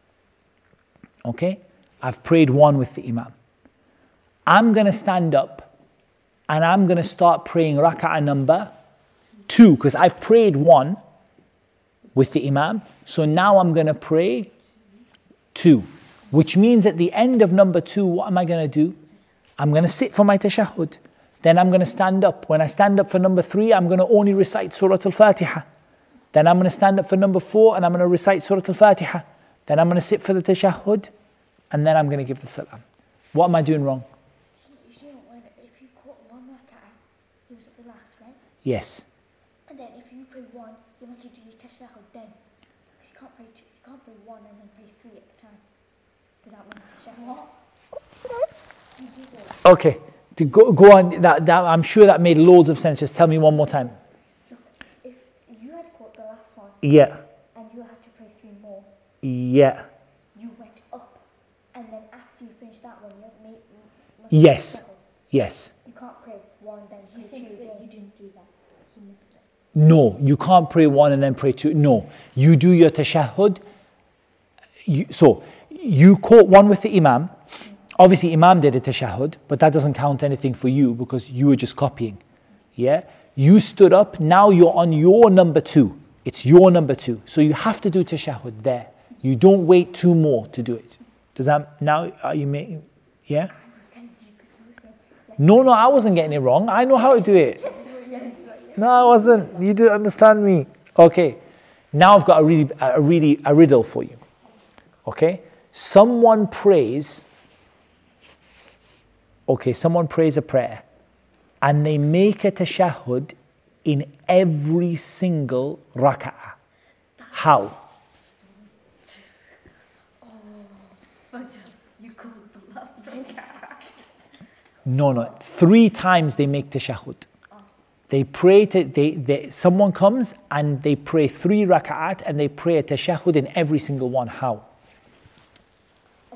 Okay? I've prayed one with the Imam. I'm going to stand up and I'm going to start praying rak'ah number two because I've prayed one with the Imam. So now I'm going to pray two, which means at the end of number two, what am I going to do? I'm going to sit for my tashahhud. Then I'm going to stand up. When I stand up for number three, I'm going to only recite Surah Al-Fatiha. Then I'm going to stand up for number four and I'm going to recite Surah Al-Fatiha. Then I'm going to sit for the tashahhud and then I'm going to give the salam. What am I doing wrong? You know, when, if you caught one rak'ah, it was at the last, right? Yes. And then if you pray one, you want to do your tashahhud then. Because you can't pray two, you can't pray one and then pray three at the time. Without one tashahhud. You do that. Okay. To go, go on, that, that, I'm sure that made loads of sense. Just tell me one more time. Look, if you had caught the last one, Yeah. and you had to pray three more, Yeah. you went up, and then after you finished that one, you had made. Yes. Yes. You can't pray one, then pray two. Then you didn't do that. He missed it. No, you can't pray one and then pray two. No, you do your tashahhud. You, so, you caught one with the Imam. Obviously, Imam did a tashahhud, but that doesn't count anything for you because you were just copying. Yeah? You stood up, now you're on your number two. It's your number two. So you have to do tashahhud there. You don't wait two more to do it. Does that, now, are you making, yeah? I was telling you because you were saying, No, no, I wasn't getting it wrong. I know how to do it. yes, yes, No, I wasn't. You do understand me. Okay. Now I've got a really, a really, a riddle for you. Okay. Someone prays. Okay, someone prays a prayer, and they make a tashahhud in every single rak'ah. How? You called the last rak'ah. No, no. Three times they make tashahhud. They pray to, they, they, someone comes and they pray three rak'at and they pray a tashahhud in every single one. How? Oh,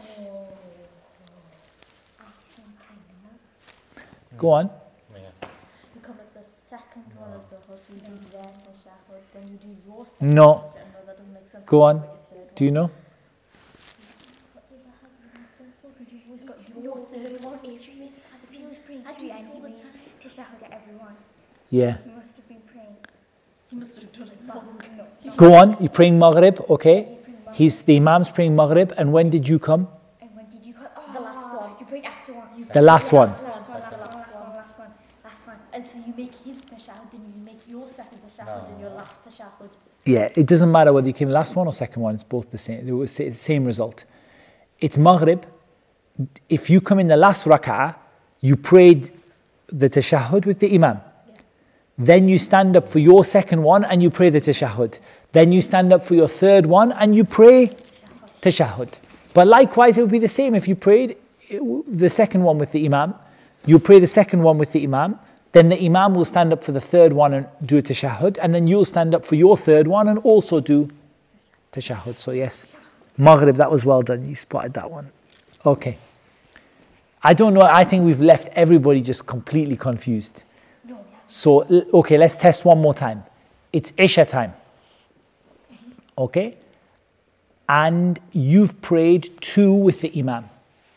I think I know. Go on. You come at the second one of the host, you do their tashahhud, then you do your second. No. No, that doesn't make sense. Go on. Do you know? What does that have to make sense for? Because you've always got your third one. If you miss, if he was praying three and he made tashahhud at everyone, Yeah. he must have been praying. He must have done it wrong. No. Go on. You're praying Maghrib, okay? He's the Imam's praying Maghrib, and when did you come? And when did you come? Oh, the last one. You prayed after one. You The last one. Last one, last one, last one, last one, last one. And so you make his tashahhud, then you make your second tashahhud and your last tashahhud. Yeah, it doesn't matter whether you came last one or second one, it's both the same. It was the same result. It's Maghrib. If you come in the last rak'ah, you prayed the tashahhud with the Imam. Then you stand up for your second one and you pray the tashahhud. Then you stand up for your third one and you pray tashahhud. But likewise, it would be the same if you prayed the second one with the Imam. You pray the second one with the Imam. Then the Imam will stand up for the third one and do a tashahhud. And then you'll stand up for your third one and also do tashahhud. So yes, Maghrib, that was well done. You spotted that one. Okay. I don't know. I think we've left everybody just completely confused. So, okay, let's test one more time. It's Isha time. Okay? And you've prayed two with the Imam.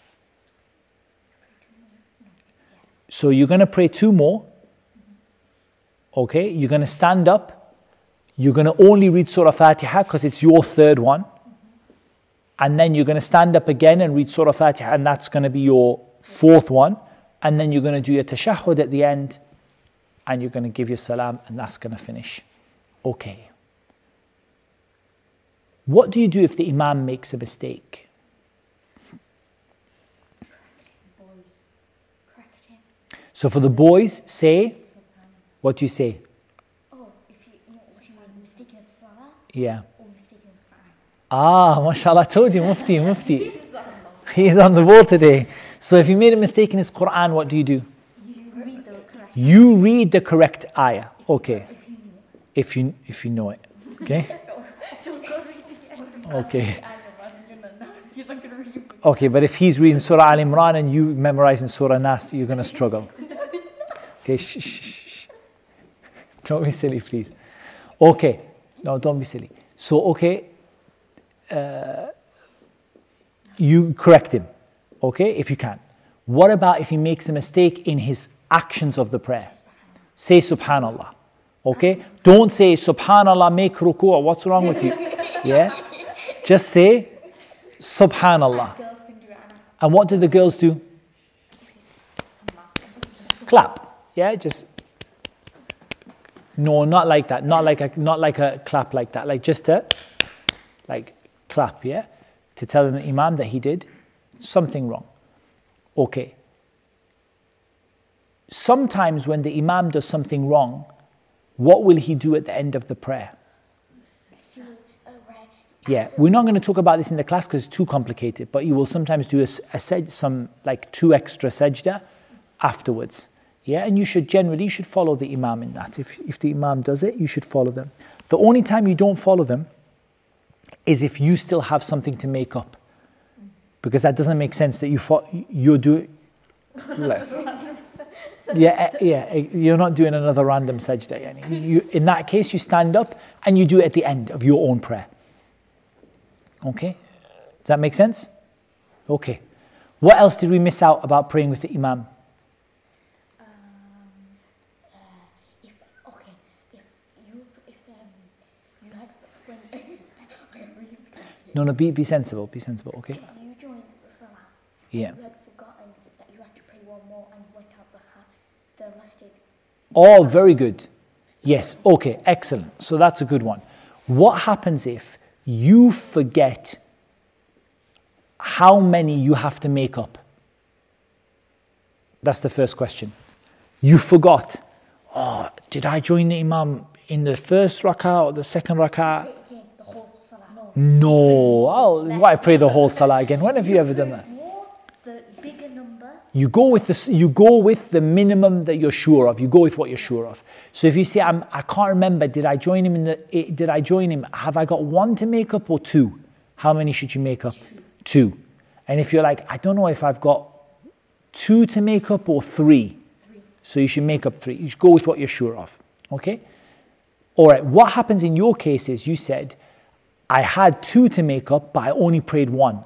So you're going to pray two more. Okay? You're going to stand up. You're going to only read Surah Fatiha because it's your third one. And then you're going to stand up again and read Surah Fatiha, and that's going to be your fourth one. And then you're going to do your tashahhud at the end. And you're going to give your salam, and that's going to finish. Okay. What do you do if the Imam makes a mistake? Correct him. So for the boys, say, what do you say? Oh, if you, what do you mean, mistaken as salah Yeah. or mistaken as Quran? Ah, mashallah, I told you, Mufti, Mufti. He's on the ball today. So if you made a mistake in his Quran, what do you do? You read the correct. You read the correct ayah. Okay. If you if you know it. Okay? Okay. Okay, but if he's reading Surah Al Imran and you memorizing Surah Nas, you're going to struggle. Okay, shh, shh, shh. Don't be silly, please. Okay. No, don't be silly. So, okay. Uh, you correct him. Okay, if you can. What about if he makes a mistake in his actions of the prayer? Say Subhanallah. Okay? Don't say Subhanallah, make ruku'. What's wrong with you? Yeah? Just say Subhanallah. And what do the girls do? Clap. Yeah, just no, not like that. Not like a not like a clap like that. Like just a like clap, yeah? To tell the Imam that he did something wrong. Okay. Sometimes when the Imam does something wrong, what will he do at the end of the prayer? Yeah, we're not going to talk about this in the class because it's too complicated, but you will sometimes do a, a sej, some like two extra sajda afterwards. Yeah, and you should generally, you should follow the Imam in that. If, if the Imam does it, you should follow them. The only time you don't follow them is if you still have something to make up. Because that doesn't make sense that you fo- you're doing... Like, yeah, yeah, you're not doing another random sajda. Yani. You, in that case, you stand up and you do it at the end of your own prayer. Okay? Does that make sense? Okay. What else did we miss out about praying with the Imam? Um, uh, if, okay, if you, if um, you had, when, No, no, be, be sensible, be sensible, okay? if you joined the salah, Yeah. you had forgotten that you had to pray one more and went out the, ha- the masjid. Oh, very good. Yes, okay, excellent. So that's a good one. What happens if you forget how many you have to make up? That's the first question. You forgot, oh, did I join the Imam in the first rak'ah or the second rak'ah? Again, the whole salah. No. No, I'll, why pray the whole salah again? When have you ever done that? More, the bigger number. You go with the you go with the minimum that you're sure of. You go with what you're sure of. So if you say, I'm, I can't remember, did I join him in the? Did I join him? Have I got one to make up or two? How many should you make up? Two. Two. And if you're like, I don't know if I've got two to make up or three. Three. So you should make up three. You should go with what you're sure of. Okay. All right. What happens in your case is you said, I had two to make up, but I only prayed one.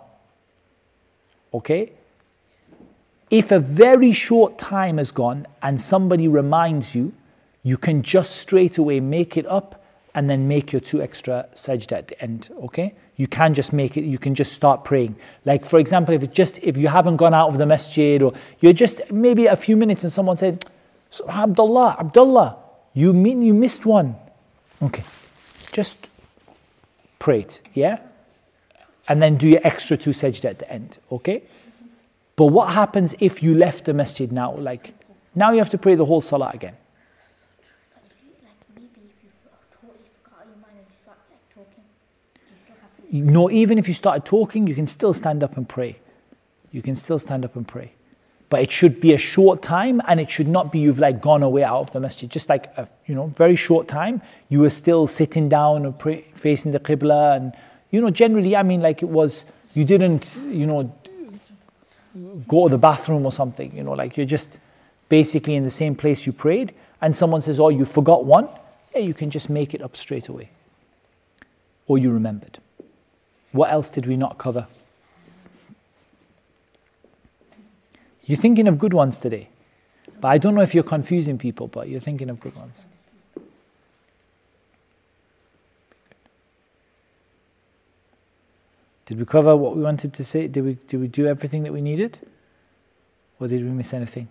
Okay. If a very short time has gone and somebody reminds you, you can just straight away make it up and then make your two extra sajda at the end, okay? You can just make it, you can just start praying. Like for example, if it's just, if you haven't gone out of the masjid or you're just maybe a few minutes and someone said, so Abdullah, Abdullah, you mean you missed one. Okay, just pray it, yeah? And then do your extra two sajda at the end, okay? But what happens if you left the masjid now? Like, now you have to pray the whole salah again. But if you, like, maybe if you totally forgot your mind and you start like talking, you still have to. No, even if you started talking, you can still stand up and pray. You can still stand up and pray. But it should be a short time and it should not be you've like gone away out of the masjid. Just like a, you know, very short time, you were still sitting down and pray, facing the qibla. And, you know, generally, I mean, like it was, you didn't, you know, go to the bathroom or something, you know, like you're just basically in the same place you prayed and someone says, oh, you forgot one, yeah, you can just make it up straight away. Or you remembered. What else did we not cover? You're thinking of good ones today. But I don't know if you're confusing people, but you're thinking of good ones. Did we cover what we wanted to say? Did we, did we do everything that we needed? Or did we miss anything?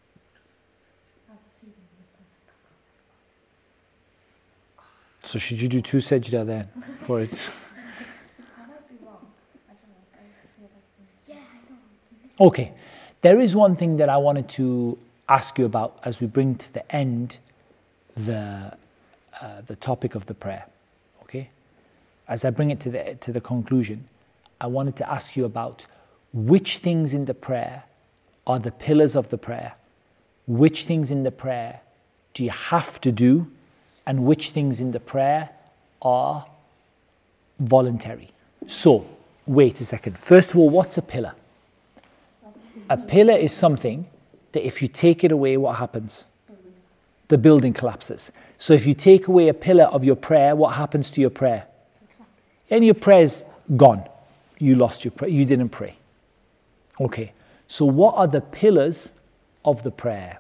So should you do two sajda then for it? I might be wrong. I don't know. I just feel like. Yeah, I know. Okay. There is one thing that I wanted to ask you about as we bring to the end the uh, the topic of the prayer. Okay? As I bring it to the to the conclusion, I wanted to ask you about which things in the prayer are the pillars of the prayer, which things in the prayer do you have to do, and which things in the prayer are voluntary. So, wait a second. First of all, what's a pillar? A pillar is something that if you take it away, what happens? The building collapses. So if you take away a pillar of your prayer, what happens to your prayer? And your prayer is gone. You lost your prayer. You didn't pray. Okay. So what are the pillars of the prayer?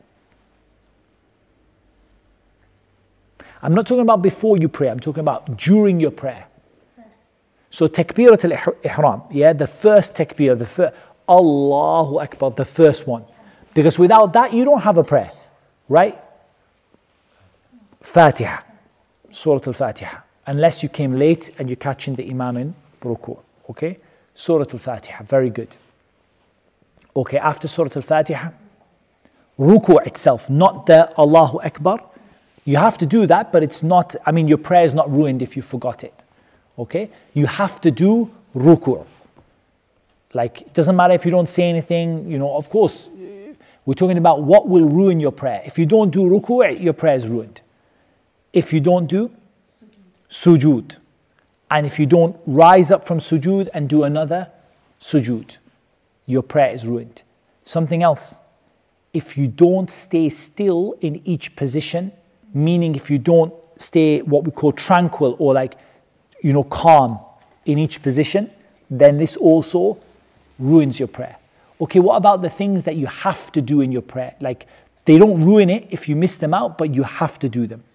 I'm not talking about before you pray. I'm talking about during your prayer. So takbirat al-ihram, yeah, the first takbir, the first, Allahu Akbar, the first one. Because without that, you don't have a prayer, right? Fatiha, Surah Al-Fatiha. Unless you came late and you're catching the Imam in ruku', okay? Surah Al-Fatiha, very good. Okay, after Surah Al-Fatiha, ruku' itself, not the Allahu Akbar. You have to do that, but it's not, I mean, your prayer is not ruined if you forgot it, okay? You have to do ruku'. Like, it doesn't matter if you don't say anything, you know, of course, we're talking about what will ruin your prayer. If you don't do ruku', your prayer is ruined. If you don't do sujood, and if you don't rise up from sujood and do another sujood, your prayer is ruined. Something else, if you don't stay still in each position, meaning if you don't stay what we call tranquil or like, you know, calm in each position, then this also ruins your prayer. Okay, what about the things that you have to do in your prayer? Like, they don't ruin it if you miss them out, but you have to do them.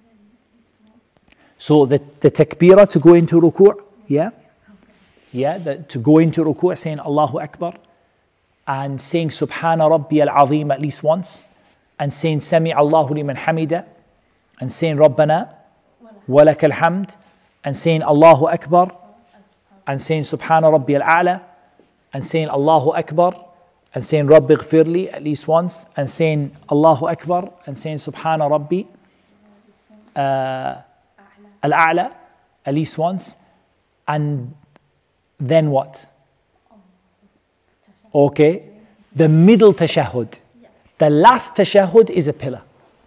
So the, the takbirah to go into ruku', yeah? Yeah, the, to go into ruku' saying Allahu Akbar, and saying Subhana Rabbi al-Azim at least once, and saying Sami Allahu liman hamida, and saying Rabbana wa lakal hamd, and saying Allahu Akbar, and saying Subhana Rabbi al-A'la, and saying Allahu Akbar, and saying Rabbi Ghfirli at least once, and saying Allahu Akbar, and saying Subhana Rabbi uh, al-A'la at least once, and then what? Okay, the middle tashahhud. The last tashahhud is a pillar.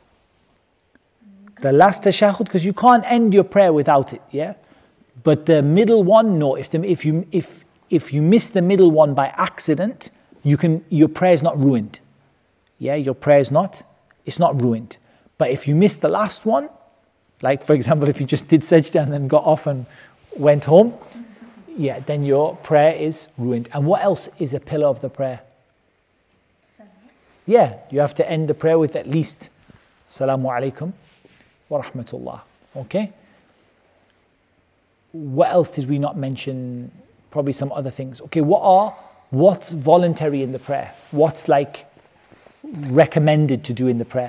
The last tashahhud, because you can't end your prayer without it, yeah? But the middle one, no. If the, if you if if you miss the middle one by accident, you can your prayer is not ruined. Yeah, your prayer is not it's not ruined. But if you miss the last one, like for example, if you just did sajda and then got off and went home, yeah, then your prayer is ruined. And what else is a pillar of the prayer? Yeah, you have to end the prayer with at least Assalamu alaikum wa rahmatullah. Okay? What else did we not mention? Probably some other things. Okay, what are what's voluntary in the prayer? What's like recommended to do in the prayer?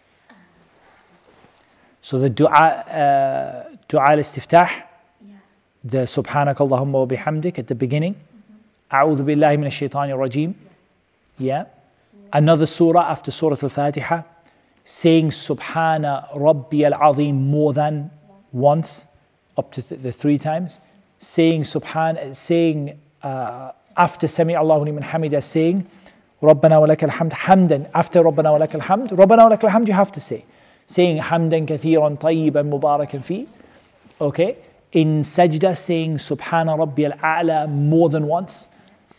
So the dua, uh, dua al-istiftah, the Subhanak Allahumma wa bihamdik at the beginning. A'udhu billahi minash shaitanir rajim. Yeah. Another surah after Surah Al-Fatiha, saying Subhana Rabbi al-Azim more than once, up to th- the three times. Saying Subhan, saying uh, after Sami Allahu liman hamida, saying Rabbana wa lakal hamd, hamdan. After Rabbana wa lakal hamd, Rabbana wa lakal hamd you have to say. Saying hamdan kathiran tayyiban mubarakan fi. Okay. In sajda, saying Subhana Rabbi al-A'la more than once.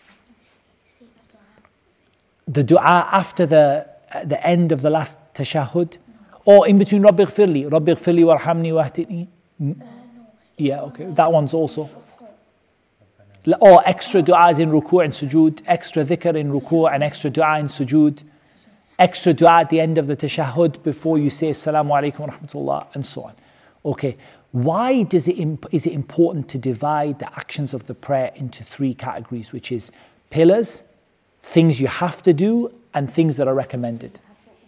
The dua after the uh, the end of the last tashahhud, or in between Rabbi Ghfirli, Rabbi Ghfirli warhamni wahdini. Yeah, okay, that one's also. Or extra du'as in ruku' and sujood, extra dhikr in ruku' and extra du'a in sujood, extra du'a at the end of the tashahhud before you say Assalamu alaikum wa rahmatullah, and so on. Okay, why does it imp- is it important to divide the actions of the prayer into three categories, which is pillars, things you have to do, and things that are recommended?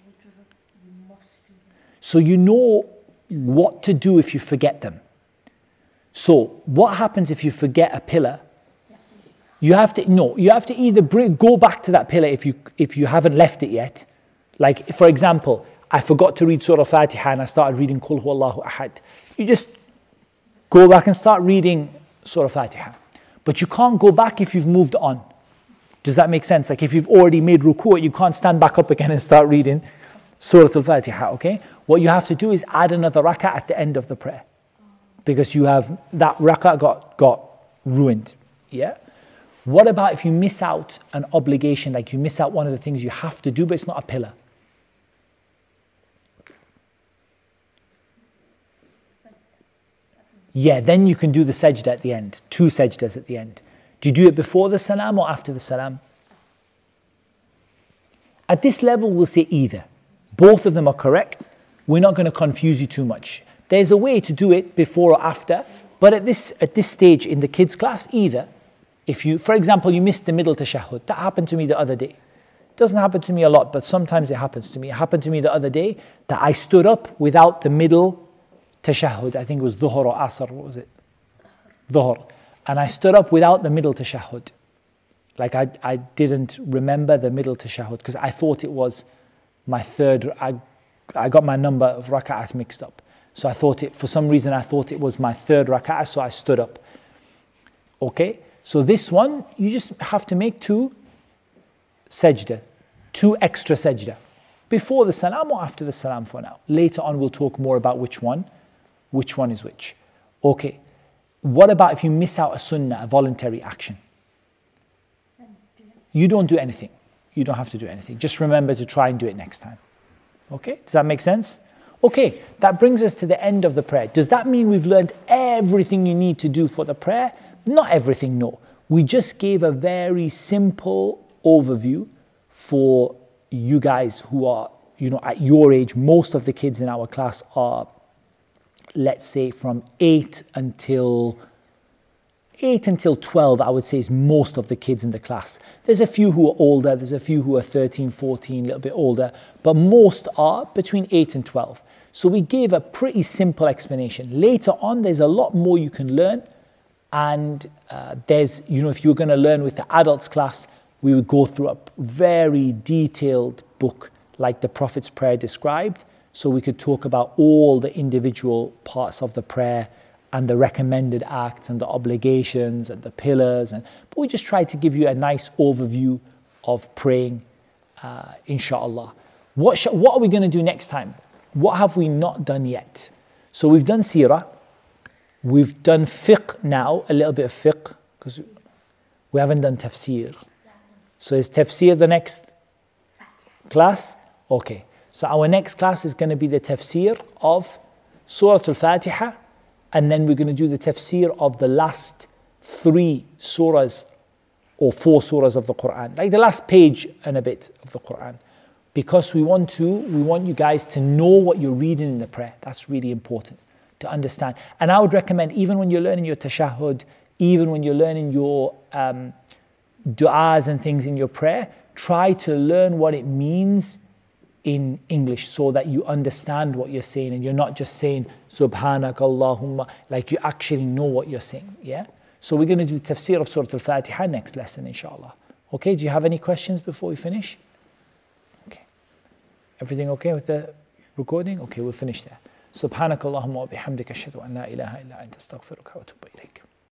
So you know what to do if you forget them. So what happens if you forget a pillar? You have to no, you have to either bring, go back to that pillar if you if you haven't left it yet. Like for example, I forgot to read Surah Fatiha and I started reading Qul Huwallahu Ahad. You just go back and start reading Surah Fatiha. But you can't go back if you've moved on. Does that make sense? Like if you've already made ruku', you can't stand back up again and start reading Surah Al-Fatiha, okay? What you have to do is add another rak'ah at the end of the prayer. Because you have, that rak'ah got, got ruined, yeah? What about if you miss out an obligation, like you miss out one of the things you have to do, but it's not a pillar? Yeah, then you can do the sajda at the end, two sajdas at the end. Do you do it before the salam or after the salam? At this level, we'll say either. Both of them are correct. We're not going to confuse you too much. There's a way to do it before or after, but at this at this stage in the kids' class, either. If you, for example, you missed the middle tashahhud. That happened to me the other day. It doesn't happen to me a lot, but sometimes it happens to me. It happened to me the other day that I stood up without the middle tashahhud. I think it was dhuhr or asr, what was it? Dhuhr. And I stood up without the middle tashahhud. Like I, I didn't remember the middle tashahhud because I thought it was my third, I, I got my number of rak'ahs mixed up. So I thought it, for some reason I thought it was my third rak'ah, so I stood up. Okay, so this one, you just have to make two sajda, two extra sajda. Before the salam or after the salam for now. Later on we'll talk more about which one, which one is which. Okay. What about if you miss out a sunnah, a voluntary action? You don't do anything. You don't have to do anything. Just remember to try and do it next time. Okay, does that make sense? Okay, that brings us to the end of the prayer. Does that mean we've learned everything you need to do for the prayer? Not everything, no. We just gave a very simple overview for you guys who are, you know, at your age. Most of the kids in our class are, let's say from eight until eight until twelve, I would say, is most of the kids in the class. There's a few who are older, there's a few who are thirteen, fourteen, a little bit older, but most are between eight and twelve. So we gave a pretty simple explanation. Later on, there's a lot more you can learn. And uh, there's, you know, if you're going to learn with the adults class, we would go through a very detailed book like the Prophet's prayer described. So we could talk about all the individual parts of the prayer and the recommended acts and the obligations and the pillars. And but we just tried to give you a nice overview of praying, uh, inshallah. What, sh- what are we going to do next time? What have we not done yet? So we've done seerah. We've done fiqh now, a little bit of fiqh, because we haven't done tafsir. So is tafsir the next class? Okay. So our next class is going to be the tafsir of Surah Al-Fatiha, and then we're going to do the tafsir of the last three surahs or four surahs of the Quran, like the last page and a bit of the Quran. Because we want to, we want you guys to know what you're reading in the prayer. That's really important to understand. And I would recommend, even when you're learning your tashahhud, even when you're learning your um, du'as and things in your prayer, try to learn what it means in English so that you understand what you're saying and you're not just saying Subhanak Allahumma, like you actually know what you're saying. Yeah. So we're going to do the tafsir of Surah Al-Fatiha next lesson, inshallah. Okay. Do you have any questions before we finish? Okay. Everything okay with the recording? Okay, we'll finish there. Subhanak Allahumma wa bihamdika ashhadu an la ilaha illa anta astaghfiruka wa atubu ilayk.